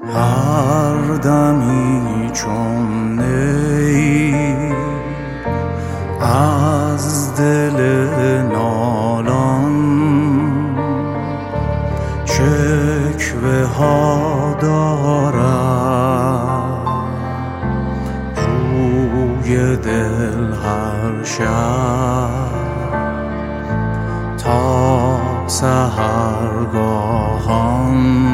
هر دمی چون نی از دل نالان شکوه ها دارم روی دل هر شب تا سحرگاهان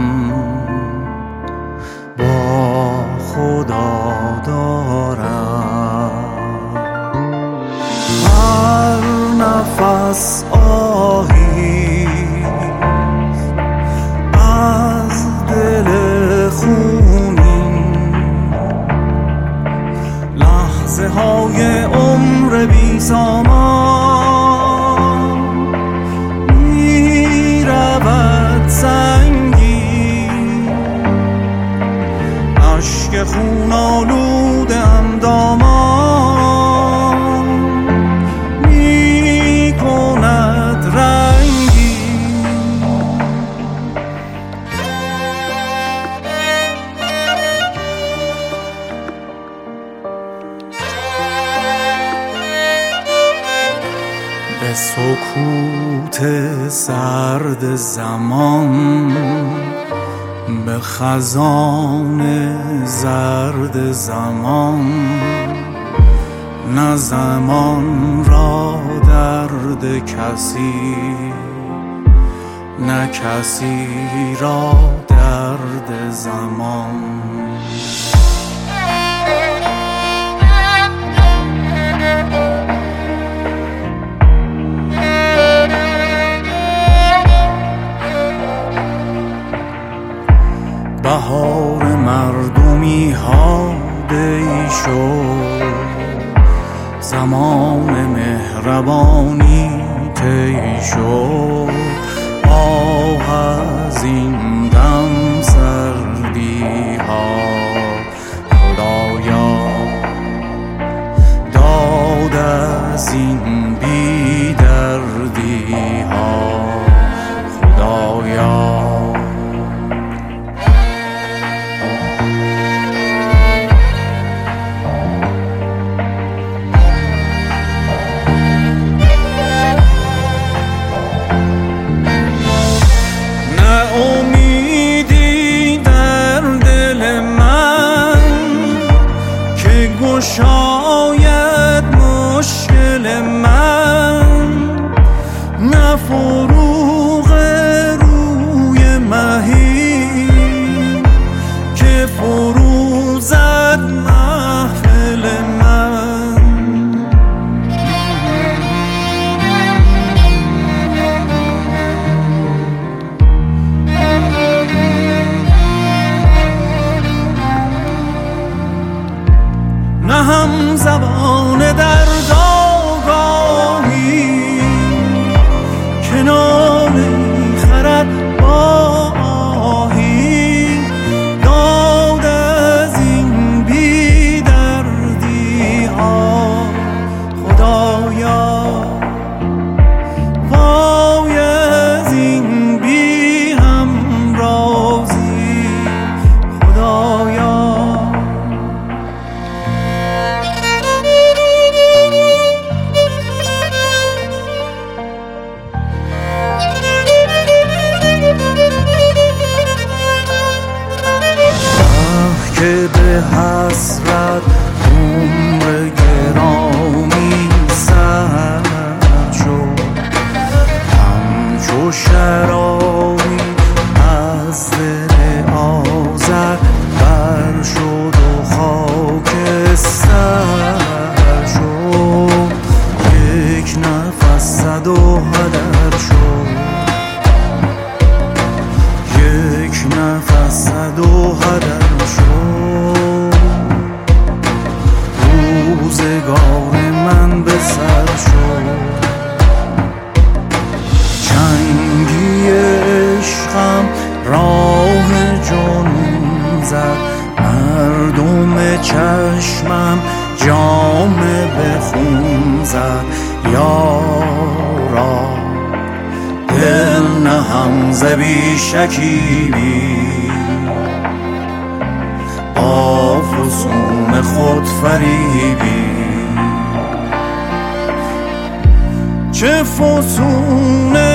با خدا دارم. هر نفس آهی از دل خونین، لحظه های عمر بی سامان می رود سنگین، اشک خون آلود اندامان می کند رنگی. به سکوت سرد زمان، به خزان زرد زمان، نه زمان را درد کسی، نه کسی را درد زمان. بهار مردمی ها دی شد، زمان مهربانی طی شد. آه از این دم سردی ها خدایا، داد از این بی دردی ها خدایا. شاید مشکل من، نه فروغ روی مهی که فرو زد محفل من. نه هم زبان درد آگاهی که ناله خرد با آهی، داد از این بی دردی ها خدایا. وای از این بی همرازی خدایا. که به حسرت عمر گرامی سرد شد، همچو شرابی از دل آذر بر شد و خاکستر شد. یک نفس زد و هدر شد، یک نفس زد و هدر شد. روزگار من به سر شد، چنگی عشقم راه جنون زد. مردم چشمم جام به خون زد. یارا دل نهم ز بی شکیبی، خود فریبی. چه فسون